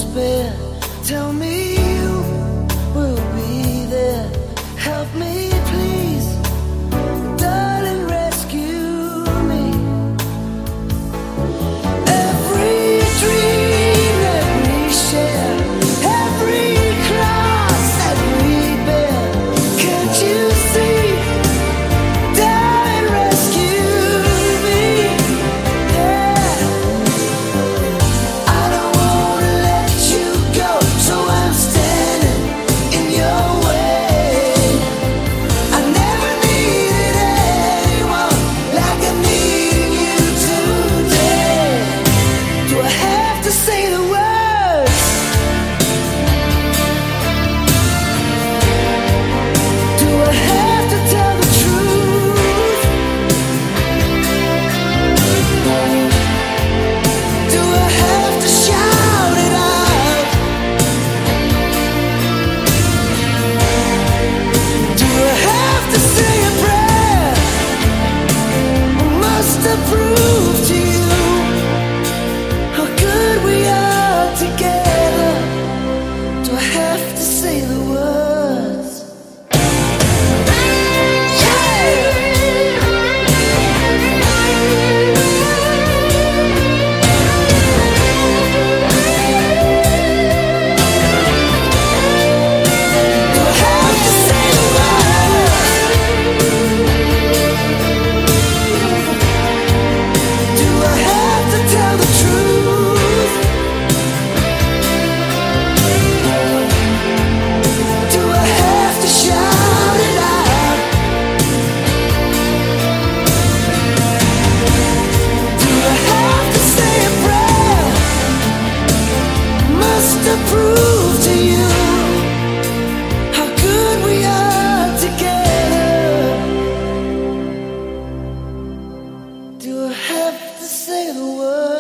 despair. Tell me you will be there. Help me, please, darling, rescue me. Every dream that we share, every cross that we bear, can't you see? Darling, rescue me. Yeah, I don't wanna let you go, so I'm standing in your way. I never needed anyone like I'm needing you today. Do I have to say the words? Do I have to tell the truth? Do I have to shout it out? Do I have to say a prayer? Must I prove to you how good we are together? Do I have to say the words? Do I have to say the words? Do I have to tell the truth? Do I have to shout it out? Do I have to say a prayer? Must I prove to you how good we are together? Do I have to say the word?